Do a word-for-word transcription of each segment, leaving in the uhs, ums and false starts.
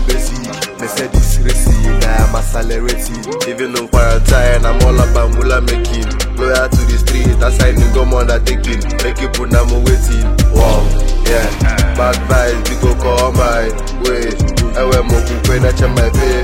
basic. Mercedes racing, I am accelerating. Even in quarantine, I'm all about mula making. Loyal to the street, assigning go more undertaking. Make you put them waiting. Wow, yeah. Bad vibes, we go call my way. I wear more when I check my pay.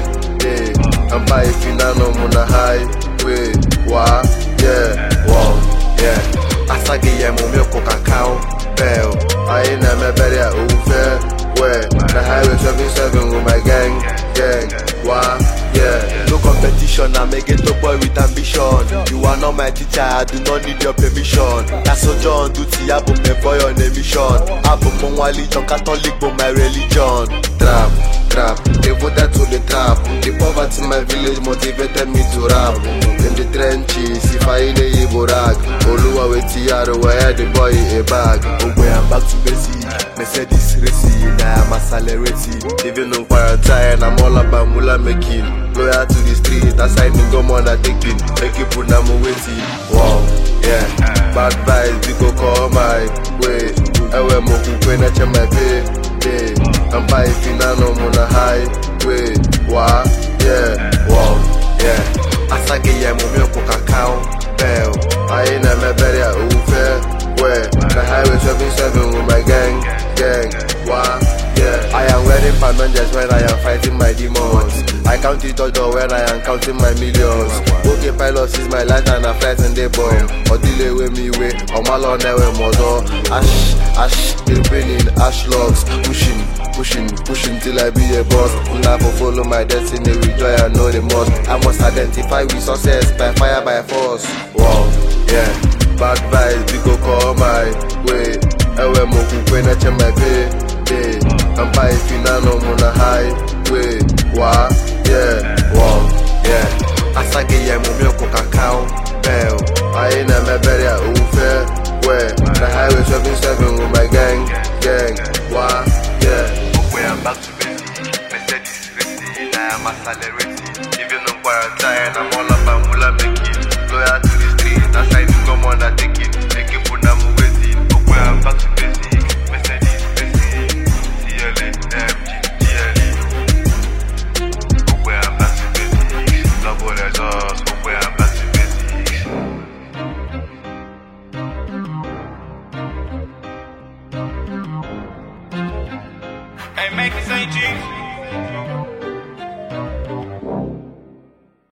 Yeah, I'm by if you know I'm on a highway. Wow, yeah, wow, yeah. Asagi ya mo milk cacao bell. I ain't never better over. Where the highway seventy-seven with my gang, gang. Wow, yeah. No competition, I make it a boy with ambition. You are not my teacher, I do not need your permission. That's so John duty, I book me boy on a mission. I book my religion, Catholic but my religion. Trap, trap, they voted to the trap. The poverty in my village motivated me to rap. In the trenches, if I ain't a Igbo rag, Oluwa with Tiara, where the boy a bag. Oh, where I'm back to basic. Mercedes racing, I am accelerating. Even in quarantine, I'm all about mula making. Loyal to the street, assigning go more undertaking. Make you put them waiting. Wow, yeah. Bad vibes, we go call my way. I wear more when I check my pay. Yeah, I'm by if you know I'm on a highway. Wow, yeah, wow, yeah. Asagi ya mo milk cacao bell. I ain't never better over. Where the highway seventy-seven with my gang, gang. Wow, yeah. I am wearing panonjas when I am fighting my demons. I count it all when I am counting my millions. Okay, pilots is my life and I flight and they bomb. Or delay with me way, or my law never mother. Ash, ash, they're raining ash logs. Pushing, pushing, pushing till I be a boss. Now for follow my destiny with joy I know the most. I must identify with success by fire, by force. Wow, yeah. Bad vibes, we go call my way. I wear more when I check my pay. Yeah, I'm by if you know I'm on a highway. Wow, yeah, wow, yeah. Asagi ya mo milk cacao bell. I ain't never better over. Where the highway seventy-seven with my gang, gang. Wow, yeah. Where I'm back to basic. Mercedes racing, I am accelerating. Even in quarantine, I'm